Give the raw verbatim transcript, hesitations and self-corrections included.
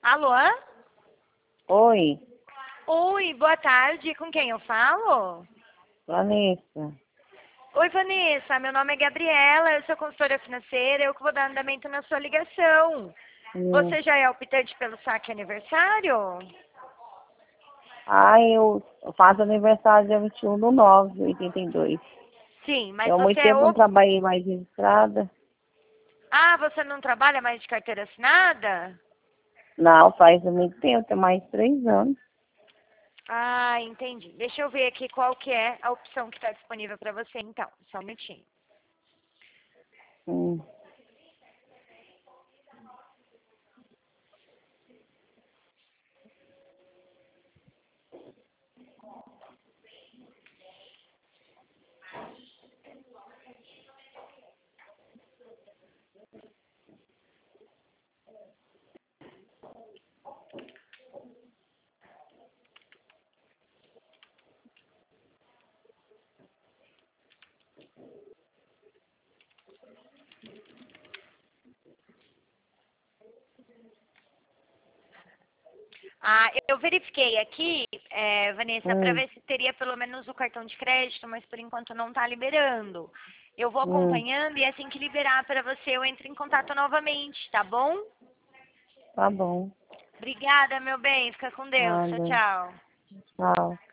Alô? Oi, Oi, boa tarde. Com quem eu falo? Vanessa. Oi, Vanessa. Meu nome é Gabriela. Eu sou consultora financeira. Eu que vou dar andamento na sua ligação. Hum. Você já é optante pelo saque aniversário? Ah, eu eu faço aniversário dia vinte e um do nove de oitenta e dois. Sim, mas Eu há você muito é tempo não op... trabalhei mais registrada. Ah, você não trabalha mais de carteira assinada? Não, faz muito tempo, tem mais de três anos. Ah, entendi. Deixa eu ver aqui qual que é a opção que está disponível para você, então. Só um minutinho. Hum. Ah, eu verifiquei aqui, é, Vanessa, para Hum. ver se teria pelo menos o cartão de crédito, mas por enquanto não está liberando. Eu vou Hum. acompanhando e assim que liberar para você eu entro em contato novamente, tá bom? Tá bom. Obrigada, meu bem. Fica com Deus. Tchau, Nada. tchau. Tchau.